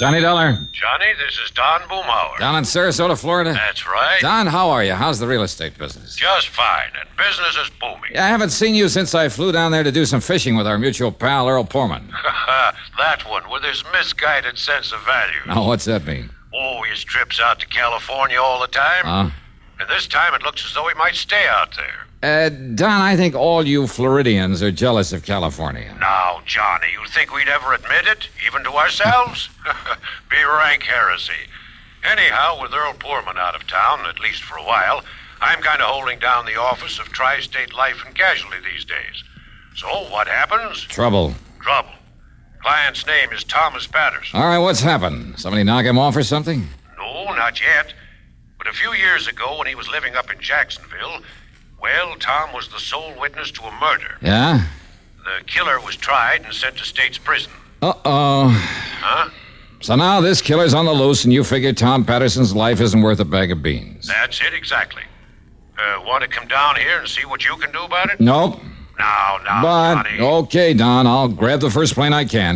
Johnny Dollar. Johnny, this is Don Boomhauer. Down in Sarasota, Florida? That's right. Don, how are you? How's the real estate business? Just fine, and business is booming. Yeah, I haven't seen you since I flew down there to do some fishing with our mutual pal, Earl Poorman. That one with his misguided sense of value. Now, what's that mean? Oh, he trips out to California all the time. And this time it looks as though he might stay out there. Don, I think all you Floridians are jealous of California. Now, Johnny, you think we'd ever admit it, even to ourselves? Be rank heresy. Anyhow, with Earl Poorman out of town, at least for a while, I'm kind of holding down the office of Tri-State Life and Casualty these days. So, what happens? Trouble. Client's name is Thomas Patterson. All right, what's happened? Somebody knock him off or something? No, not yet. But a few years ago, when he was living up in Jacksonville, well, Tom was the sole witness to a murder. Yeah? The killer was tried and sent to state's prison. Uh-oh. Huh? So now this killer's on the loose, and you figure Tom Patterson's life isn't worth a bag of beans. That's it, exactly. Want to come down here and see what you can do about it? Nope. Now, But, Johnny. okay, Don, I'll grab the first plane I can.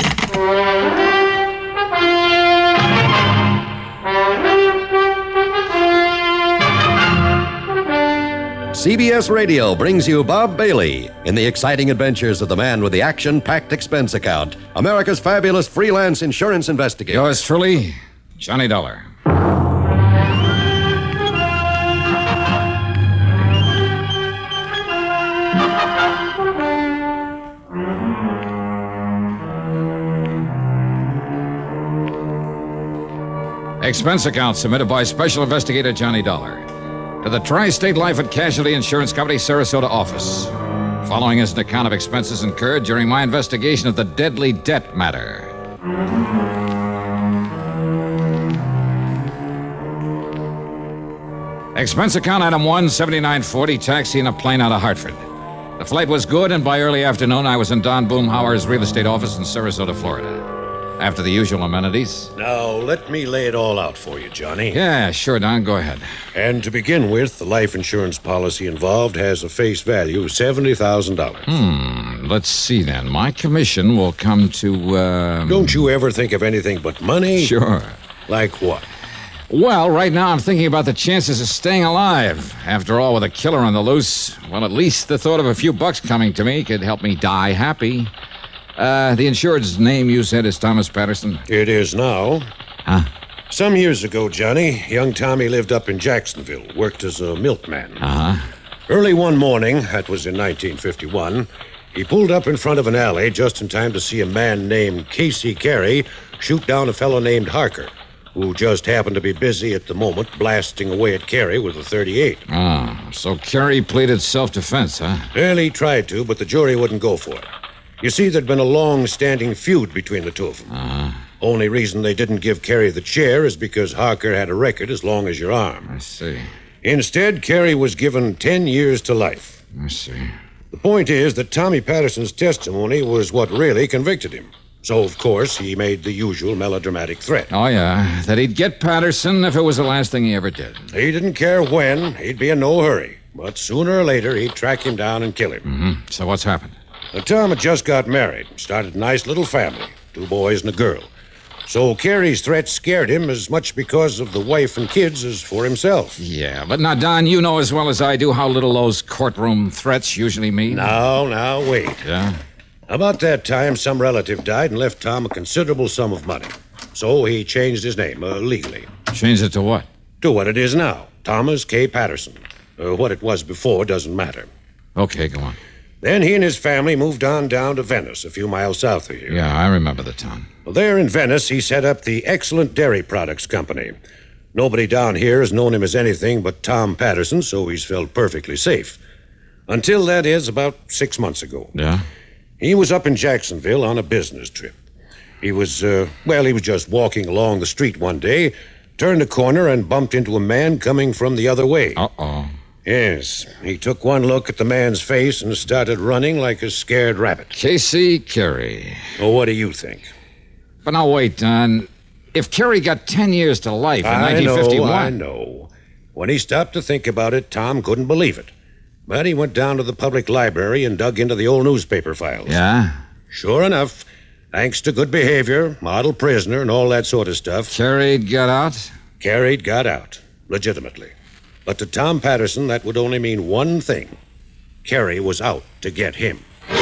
CBS Radio brings you Bob Bailey in the exciting adventures of the man with the action-packed expense account, America's fabulous freelance insurance investigator. Yours truly, Johnny Dollar. Expense account submitted by Special Investigator Johnny Dollar to the Tri-State Life and Casualty Insurance Company, Sarasota office. Following is an account of expenses incurred during my investigation of the deadly debt matter. Expense account item 17940, taxi in a plane out of Hartford. The flight was good, and by early afternoon, I was in Don Boomhauer's real estate office in Sarasota, Florida. After the usual amenities. Now, let me lay it all out for you, Johnny. Yeah, sure, Don. Go ahead. And to begin with, the life insurance policy involved has a face value of $70,000. Let's see, then. My commission will come to, Don't you ever think of anything but money? Sure. Like what? Well, right now I'm thinking about the chances of staying alive. After all, with a killer on the loose, well, at least the thought of a few bucks coming to me could help me die happy. The insured's name you said is Thomas Patterson? It is now. Huh? Some years ago, Johnny, young Tommy lived up in Jacksonville, worked as a milkman. Uh-huh. Early one morning, that was in 1951, he pulled up in front of an alley just in time to see a man named Casey Carey shoot down a fellow named Harker, who just happened to be busy at the moment blasting away at Carey with a .38. Oh, so Carey pleaded self-defense, huh? Well, he tried to, but the jury wouldn't go for it. You see, there'd been a long-standing feud between the two of them. Uh-huh. Only reason they didn't give Carey the chair is because Harker had a record as long as your arm. I see. Instead, Carey was given 10 years to life. I see. The point is that Tommy Patterson's testimony was what really convicted him. So, of course, he made the usual melodramatic threat. Oh, yeah, that he'd get Patterson if it was the last thing he ever did. He didn't care when. He'd be in no hurry. But sooner or later, he'd track him down and kill him. Mm-hmm. So what's happened? Tom had just got married, started a nice little family, 2 boys and a girl. So Carey's threat scared him as much because of the wife and kids as for himself. Yeah, but now, Don, you know as well as I do how little those courtroom threats usually mean. Now, wait. Yeah? About that time, some relative died and left Tom a considerable sum of money. So he changed his name, legally. Changed it to what? To what it is now, Thomas K. Patterson. What it was before doesn't matter. Okay, go on. Then he and his family moved on down to Venice, a few miles south of here. Yeah, I remember the town. Well, there in Venice, he set up the Excellent Dairy Products Company. Nobody down here has known him as anything but Tom Patterson, so he's felt perfectly safe. Until, that is, about 6 months ago. Yeah? He was up in Jacksonville on a business trip. He was just walking along the street one day, turned a corner and bumped into a man coming from the other way. Uh-oh. Yes, he took one look at the man's face and started running like a scared rabbit. Casey Carey. Well, what do you think? But now, wait, Don. If Carey got 10 years to life in 1951... I know. When he stopped to think about it, Tom couldn't believe it. But he went down to the public library and dug into the old newspaper files. Yeah? Sure enough, Thanks to good behavior, model prisoner, and all that sort of stuff, Carried got out? Carey got out, legitimately. But to Tom Patterson, that would only mean one thing. Carey was out to get him.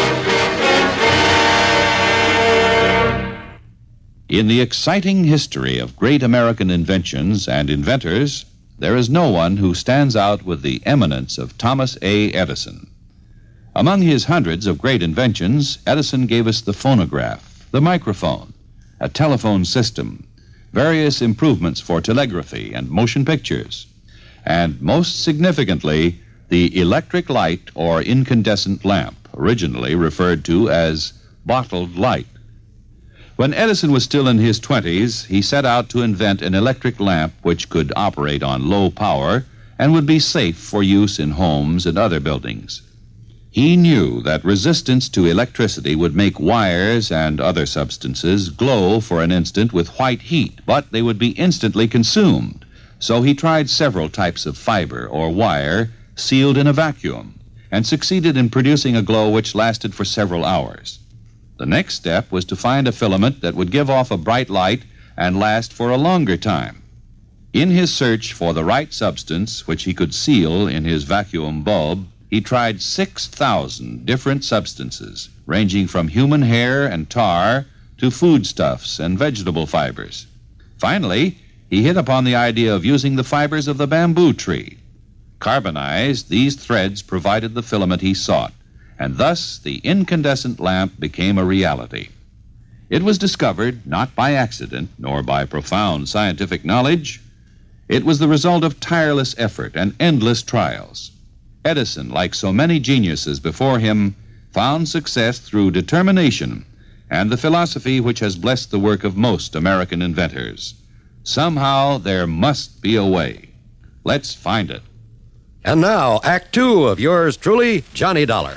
In the exciting history of great American inventions and inventors, there is no one who stands out with the eminence of Thomas A. Edison. Among his hundreds of great inventions, Edison gave us the phonograph, the microphone, a telephone system, various improvements for telegraphy and motion pictures, and most significantly, the electric light or incandescent lamp, originally referred to as bottled light. When Edison was still in his 20s, he set out to invent an electric lamp which could operate on low power and would be safe for use in homes and other buildings. He knew that resistance to electricity would make wires and other substances glow for an instant with white heat, but they would be instantly consumed. So he tried several types of fiber or wire sealed in a vacuum and succeeded in producing a glow which lasted for several hours. The next step was to find a filament that would give off a bright light and last for a longer time. In his search for the right substance which he could seal in his vacuum bulb, he tried 6,000 different substances, ranging from human hair and tar to foodstuffs and vegetable fibers. Finally, he hit upon the idea of using the fibers of the bamboo tree. Carbonized, these threads provided the filament he sought, and thus the incandescent lamp became a reality. It was discovered not by accident nor by profound scientific knowledge. It was the result of tireless effort and endless trials. Edison, like so many geniuses before him, found success through determination and the philosophy which has blessed the work of most American inventors. Somehow there must be a way. Let's find it. And now, Act Two of yours truly, Johnny Dollar.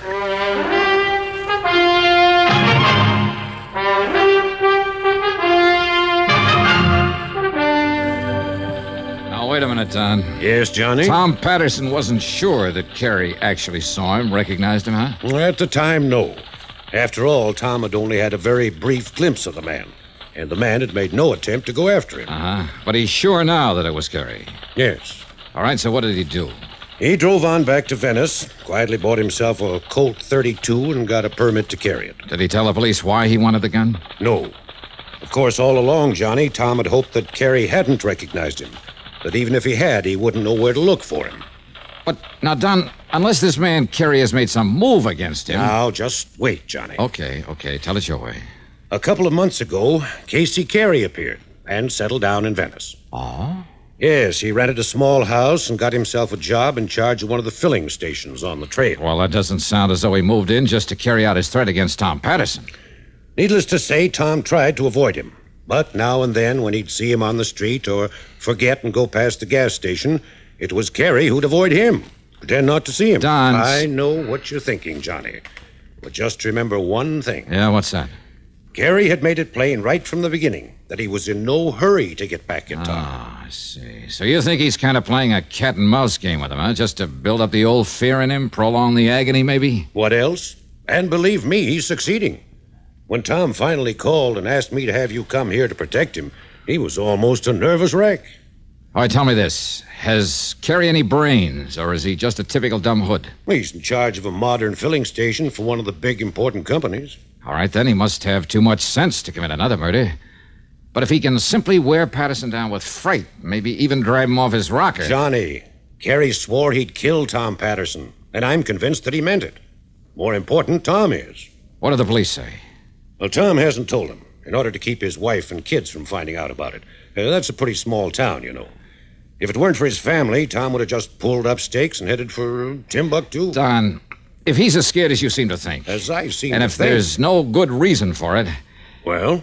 Now, wait a minute, Don. Yes, Johnny? Tom Patterson wasn't sure that Carey actually saw him, recognized him, huh? Well, at the time, no. After all, Tom had only had a very brief glimpse of the man, and the man had made no attempt to go after him. Uh-huh. But he's sure now that it was Carey. Yes. All right, so what did he do? He drove on back to Venice, quietly bought himself a Colt 32 and got a permit to carry it. Did he tell the police why he wanted the gun? No. Of course, all along, Johnny, Tom had hoped that Carey hadn't recognized him. That even if he had, he wouldn't know where to look for him. But, now, Don, unless this man Carey has made some move against him... Now, just wait, Johnny. Okay, tell us your way. A couple of months ago, Casey Carey appeared and settled down in Venice. Oh? Yes, he rented a small house and got himself a job in charge of one of the filling stations on the trail. Well, that doesn't sound as though he moved in just to carry out his threat against Tom Patterson. Needless to say, Tom tried to avoid him. But now and then, when he'd see him on the street or forget and go past the gas station, it was Carey who'd avoid him. Pretend not to see him. Don... I know what you're thinking, Johnny. But just remember one thing. Yeah, what's that? Carey had made it plain right from the beginning that he was in no hurry to get back at Tom. Ah, I see. So you think he's kind of playing a cat-and-mouse game with him, huh? Just to build up the old fear in him, prolong the agony, maybe? What else? And believe me, he's succeeding. When Tom finally called and asked me to have you come here to protect him, he was almost a nervous wreck. All right, tell me this. Has Carey any brains, or is he just a typical dumb hood? He's in charge of a modern filling station for one of the big important companies. All right, then he must have too much sense to commit another murder. But if he can simply wear Patterson down with fright, maybe even drive him off his rocker... Johnny, Carey swore he'd kill Tom Patterson, and I'm convinced that he meant it. More important, Tom is. What do the police say? Well, Tom hasn't told him, in order to keep his wife and kids from finding out about it. That's a pretty small town, you know. If it weren't for his family, Tom would have just pulled up stakes and headed for Timbuktu. Don, if he's as scared as you seem to think... As I seem and to if think... there's no good reason for it... Well?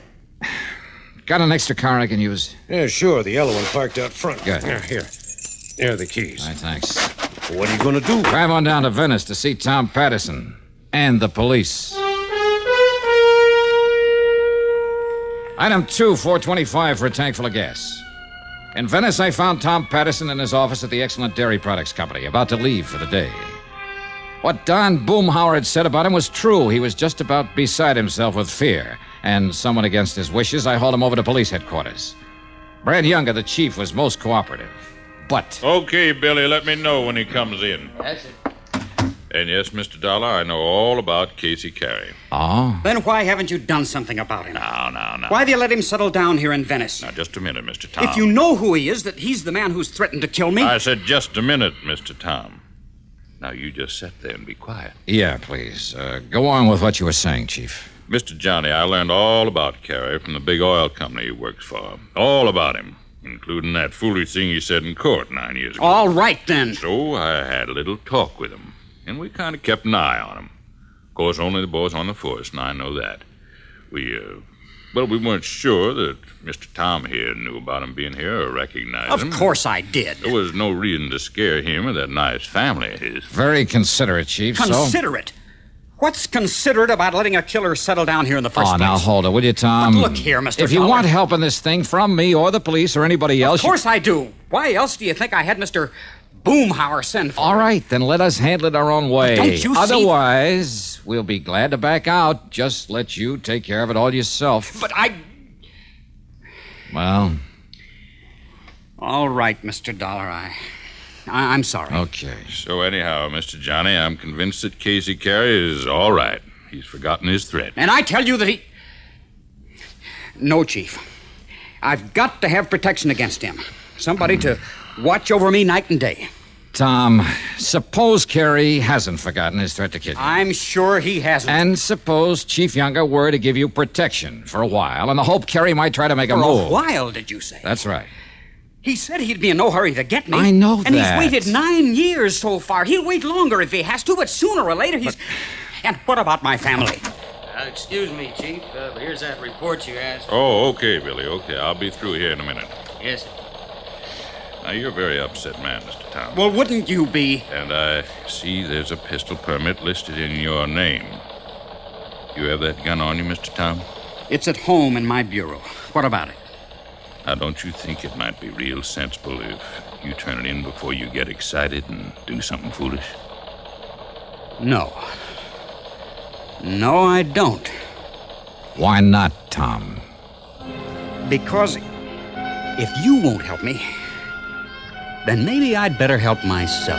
Got an extra car I can use? Yeah, sure. The yellow one parked out front. Good. Here. There are the keys. All right, thanks. What are you going to do? Drive on down to Venice to see Tom Patterson and the police. Item 2, $4.25 for a tank full of gas. In Venice, I found Tom Patterson in his office at the Excellent Dairy Products Company, about to leave for the day. What Don Boomhauer had said about him was true. He was just about beside himself with fear. And somewhat against his wishes, I hauled him over to police headquarters. Brad Younger, the chief, was most cooperative. But... Okay, Billy, let me know when he comes in. That's it. And yes, Mr. Dollar, I know all about Casey Carey. Oh? Then why haven't you done something about him? Now. Why do you let him settle down here in Venice? Now, just a minute, Mr. Tom. If you know who he is, that he's the man who's threatened to kill me... I said just a minute, Mr. Tom. Now, you just sit there and be quiet. Yeah, please. Go on with what you were saying, Chief. Mr. Johnny, I learned all about Carey from the big oil company he works for. All about him, including that foolish thing he said in court 9 years ago. All right, then. So I had a little talk with him, and we kind of kept an eye on him. Of course, only the boys on the force, and I know that. We weren't sure that Mr. Tom here knew about him being here or recognized him. Of course I did. There was no reason to scare him or that nice family of his. Very considerate, Chief. Considerate? What's considerate about letting a killer settle down here in the first place? Now, hold it, will you, Tom? But look here, Mr. If you Dollar. want help in this thing from me or the police or anybody else... Of course I do. Why else do you think I had Mr. Boomhauer send for All right, then let us handle it our own way. But don't you see- Otherwise, we'll be glad to back out. Just let you take care of it all yourself. But Well... All right, Mr. Dollar, I'm sorry. Okay. So anyhow, Mr. Johnny, I'm convinced that Casey Carey is all right. He's forgotten his threat. And I tell you that he... No, Chief. I've got to have protection against him. Somebody to watch over me night and day. Tom, suppose Carey hasn't forgotten his threat to kill you. I'm sure he hasn't. And suppose Chief Younger were to give you protection for a while, in the hope Carey might try to make a For move. a while, did you say? That's right. He said he'd be in no hurry to get me. I know And that. he's waited 9 years so far. He'll wait longer if he has to, but sooner or later he's... And what about my family? Excuse me, Chief. Here's that report you asked. Oh, okay, Billy, okay. I'll be through here in a minute. Yes. Now, you're a very upset man, Mr. Tom. Well, wouldn't you be? And I see there's a pistol permit listed in your name. You have that gun on you, Mr. Tom? It's at home in my bureau. What about it? Now, don't you think it might be real sensible if you turn it in before you get excited and do something foolish? No. No, I don't. Why not, Tom? Because if you won't help me, then maybe I'd better help myself.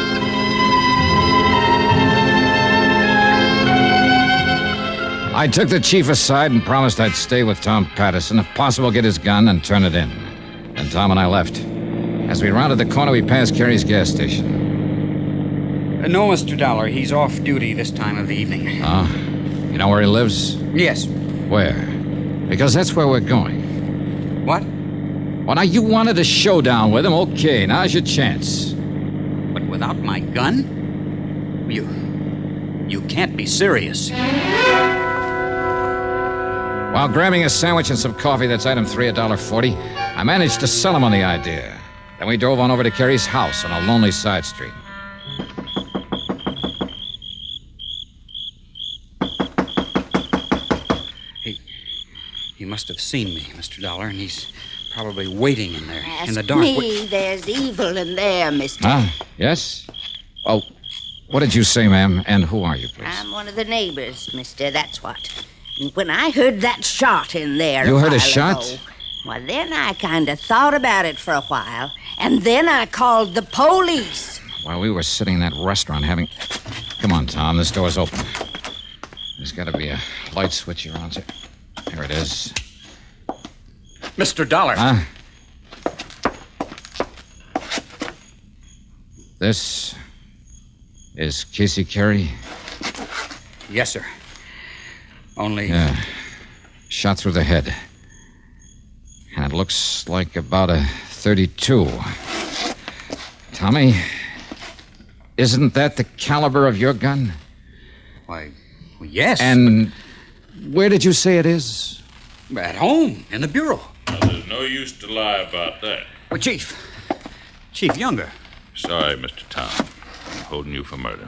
I took the chief aside and promised I'd stay with Tom Patterson, if possible get his gun and turn it in. Then Tom and I left. As we rounded the corner, we passed Carey's gas station. No, Mr. Dollar, he's off duty this time of the evening. Oh? You know where he lives? Yes. Where? Because that's where we're going. What? Well, now, you wanted a showdown with him. Okay, now's your chance. But without my gun? You can't be serious. While grabbing a sandwich and some coffee, that's item 3, $1.40, I managed to sell him on the idea. Then we drove on over to Carey's house on a lonely side street. He must have seen me, Mr. Dollar, and he's probably waiting in there Ask in the dark. me, there's evil in there, mister. Huh? Yes? Oh, what did you say, ma'am? And who are you, please? I'm one of the neighbors, mister, that's what. And when I heard that shot in there You heard a while shot? ago, well, then I kind of thought about it for a while, and then I called the police. While we were sitting in that restaurant having... Come on, Tom, this door's open. There's got to be a light switch here on it. Here it is. Mr. Dollar. Huh? This is Casey Carey? Yes, sir. Only... Yeah. Shot through the head. And it looks like about a .32. Tommy, isn't that the caliber of your gun? Why, well, yes. And where did you say it is? At home, in the bureau. Now, there's no use to lie about that. Well, Chief Younger. Sorry, Mr. Tom. I'm holding you for murder.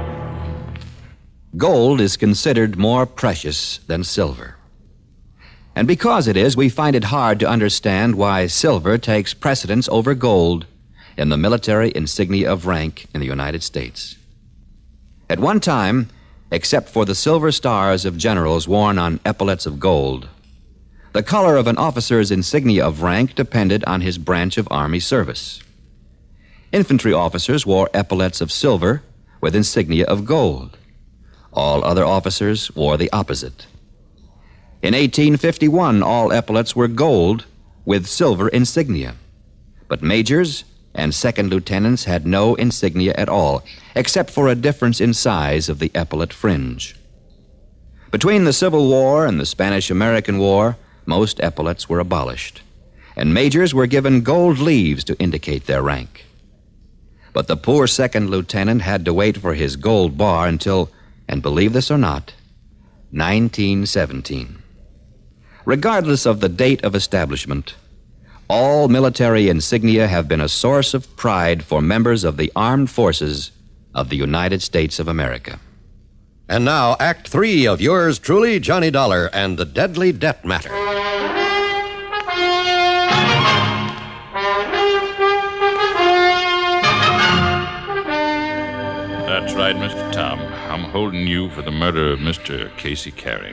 Gold is considered more precious than silver. And because it is, we find it hard to understand why silver takes precedence over gold in the military insignia of rank in the United States. At one time, except for the silver stars of generals worn on epaulets of gold, the color of an officer's insignia of rank depended on his branch of Army service. Infantry officers wore epaulets of silver with insignia of gold. All other officers wore the opposite. In 1851, all epaulets were gold with silver insignia, but majors and second lieutenants had no insignia at all, except for a difference in size of the epaulet fringe. Between the Civil War and the Spanish-American War, most epaulets were abolished, and majors were given gold leaves to indicate their rank. But the poor second lieutenant had to wait for his gold bar until, and believe this or not, 1917. Regardless of the date of establishment, all military insignia have been a source of pride for members of the armed forces of the United States of America. And now, Act 3 of yours truly, Johnny Dollar and the Deadly Debt Matter. That's right, Mr. Tom. I'm holding you for the murder of Mr. Casey Carey.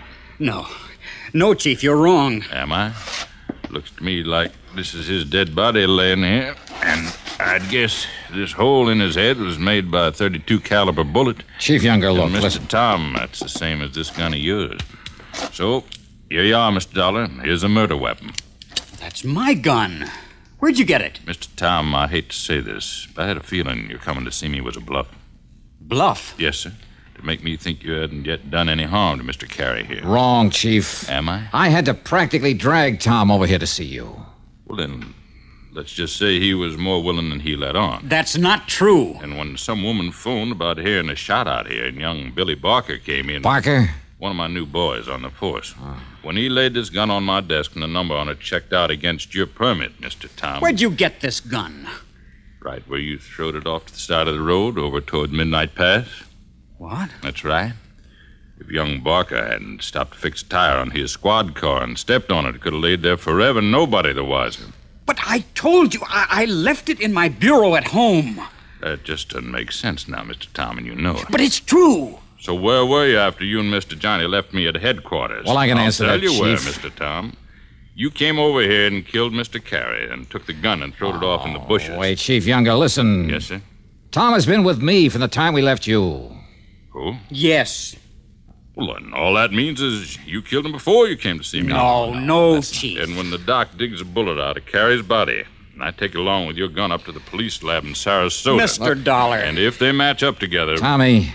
No, Chief, you're wrong. Am I? Looks to me like this is his dead body laying here, and I'd guess this hole in his head was made by a .32 caliber bullet. Chief Younger, look, Mr. listen. Tom, that's the same as this gun of yours. So, here you are, Mr. Dollar. Here's a murder weapon. That's my gun. Where'd you get it? Mr. Tom, I hate to say this, but I had a feeling your coming to see me was a bluff. Bluff? Yes, sir. To make me think you hadn't yet done any harm to Mr. Carey here. Wrong, Chief. Am I? I had to practically drag Tom over here to see you. Well, then, let's just say he was more willing than he let on. That's not true. And when some woman phoned about hearing a shot out here and young Billy Barker came in... Barker? One of my new boys on the force. When he laid this gun on my desk and the number on it checked out against your permit, Mr. Tom... Where'd you get this gun? Right where you throwed it off to the side of the road over toward Midnight Pass. What? That's right. If young Barker hadn't stopped to fix a tire on his squad car and stepped on it, it could have laid there forever, nobody the wiser. But I told you, I left it in my bureau at home. That just doesn't make sense now, Mr. Tom, and you know it. But it's true. So where were you after you and Mr. Johnny left me at headquarters? Well, I can answer that, I'll tell you where, Chief. Mr. Tom. You came over here and killed Mr. Carey and took the gun and throwed it off in the bushes. Wait, Chief Younger, listen. Yes, sir? Tom has been with me from the time we left you. Who? Yes. Well, then all that means is you killed him before you came to see me. No, Chief. And when the doc digs a bullet out of Carey's body, and I take it along with your gun up to the police lab in Sarasota... Mr. Dollar. And if they match up together... Tommy,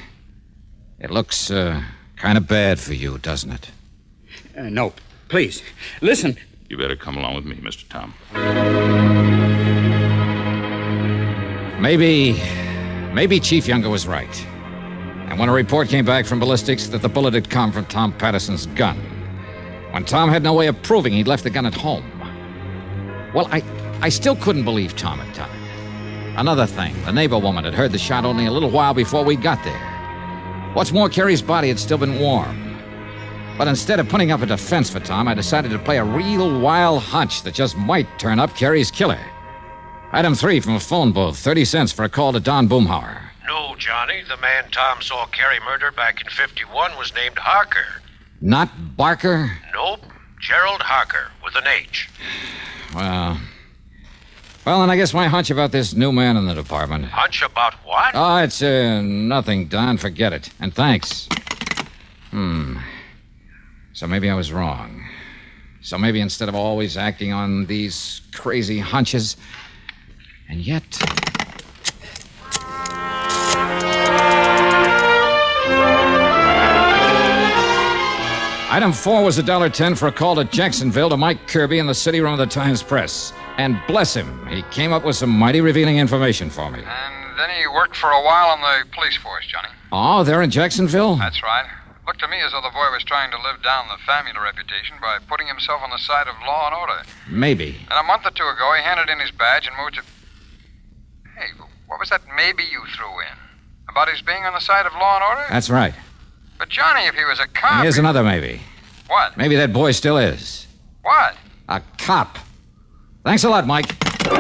it looks kind of bad for you, doesn't it? No, please. Listen. You better come along with me, Mr. Tom. Maybe Chief Younger was right. And when a report came back from ballistics that the bullet had come from Tom Patterson's gun, when Tom had no way of proving he'd left the gun at home, well, I still couldn't believe Tom had done it. Another thing, the neighbor woman had heard the shot only a little while before we got there. What's more, Carey's body had still been warm. But instead of putting up a defense for Tom, I decided to play a real wild hunch that just might turn up Carey's killer. Item 3 from a phone booth, 30 cents for a call to Don Boomhauer. No, Johnny. The man Tom saw Carey murder back in 51 was named Harker. Not Barker? Nope. Gerald Harker, with an H. Well, then I guess my hunch about this new man in the department. Hunch about what? Oh, it's nothing, Don. Forget it. And thanks. So maybe I was wrong. So maybe instead of always acting on these crazy hunches, and yet... Item 4 was $1.10 for a call to Jacksonville to Mike Kirby in the city room of the Times-Press. And bless him, he came up with some mighty revealing information for me. And then he worked for a while on the police force, Johnny. Oh, they're in Jacksonville? That's right. Looked to me as though the boy was trying to live down the family reputation by putting himself on the side of law and order. Maybe. And a month or two ago, he handed in his badge and moved to... Hey, what was that maybe you threw in? About his being on the side of law and order? That's right. But, Johnny, if he was a cop... Here's another maybe. What? Maybe that boy still is. What? A cop. Thanks a lot, Mike.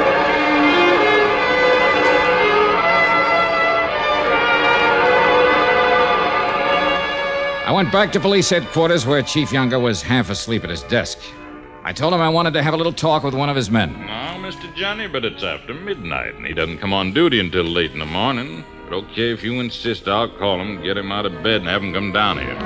I went back to police headquarters where Chief Younger was half asleep at his desk. I told him I wanted to have a little talk with one of his men. No, Mr. Johnny, but it's after midnight, and he doesn't come on duty until late in the morning. But okay, if you insist, I'll call him, get him out of bed, and have him come down here.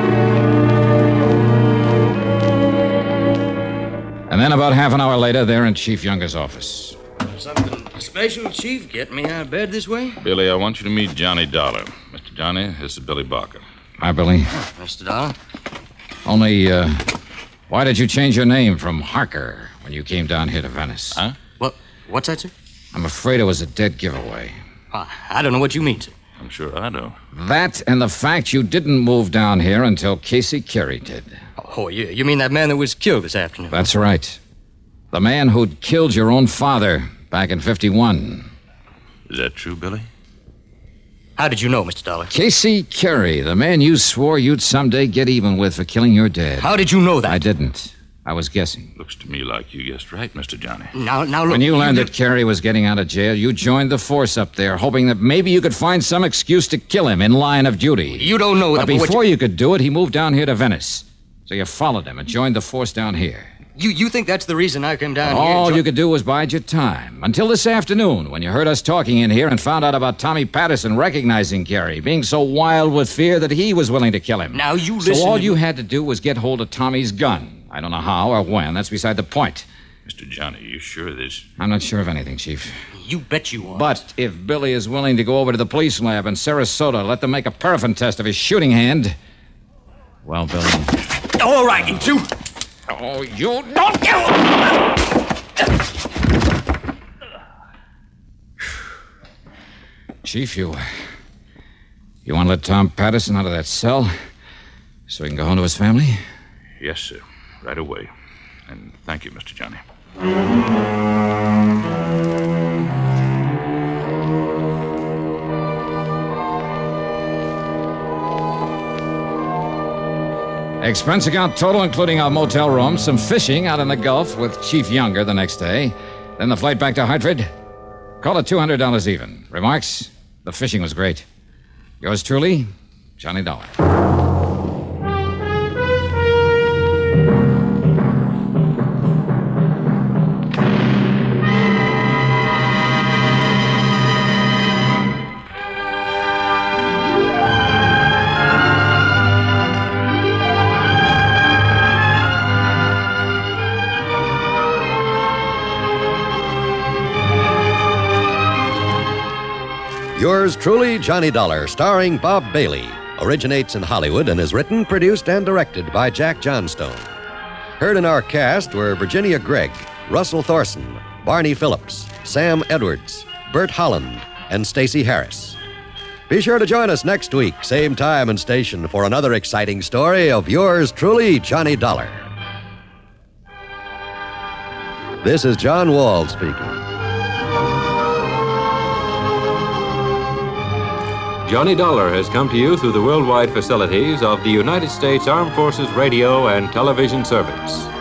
And then about half an hour later, they're in Chief Younger's office. Something special, Chief? Getting me out of bed this way? Billy, I want you to meet Johnny Dollar. Mr. Johnny, this is Billy Barker. Hi, Billy. Mr. Dollar? Only, why did you change your name from Harker when you came down here to Venice? Huh? What's that, sir? I'm afraid it was a dead giveaway. I don't know what you mean, sir. I'm sure I do. That and the fact you didn't move down here until Casey Carey did. Oh, yeah. You mean that man that was killed this afternoon? That's right. The man who'd killed your own father back in 51. Is that true, Billy? How did you know, Mr. Dollar? Casey Carey, the man you swore you'd someday get even with for killing your dad. How did you know that? I didn't. I was guessing. Looks to me like you guessed right, Mr. Johnny. Now, look. When you learned that Carey was getting out of jail, you joined the force up there, hoping that maybe you could find some excuse to kill him in line of duty. You don't know that. But before you could do it, he moved down here to Venice. So you followed him and joined the force down here. You think that's the reason I came down here? All you could do was bide your time. Until this afternoon, when you heard us talking in here and found out about Tommy Patterson recognizing Carey, being so wild with fear that he was willing to kill him. Now, you listen. So all you had to do was get hold of Tommy's gun. I don't know how or when. That's beside the point. Mr. Johnny, you sure of this? I'm not sure of anything, Chief. You bet you are. But if Billy is willing to go over to the police lab in Sarasota, let them make a paraffin test of his shooting hand. Well, Billy. All right, you two. Oh, you don't kill. Chief, you want to let Tom Patterson out of that cell so he can go home to his family? Yes, sir. Right away. And thank you, Mr. Johnny. Expense account total, including our motel room, some fishing out in the Gulf with Chief Younger the next day, then the flight back to Hartford. Call it $200 even. Remarks? The fishing was great. Yours truly, Johnny Dollar. Yours truly, Johnny Dollar, starring Bob Bailey, originates in Hollywood and is written, produced, and directed by Jack Johnstone. Heard in our cast were Virginia Gregg, Russell Thorson, Barney Phillips, Sam Edwards, Bert Holland, and Stacey Harris. Be sure to join us next week, same time and station, for another exciting story of yours truly, Johnny Dollar. This is John Wall speaking. Johnny Dollar has come to you through the worldwide facilities of the United States Armed Forces Radio and Television Service.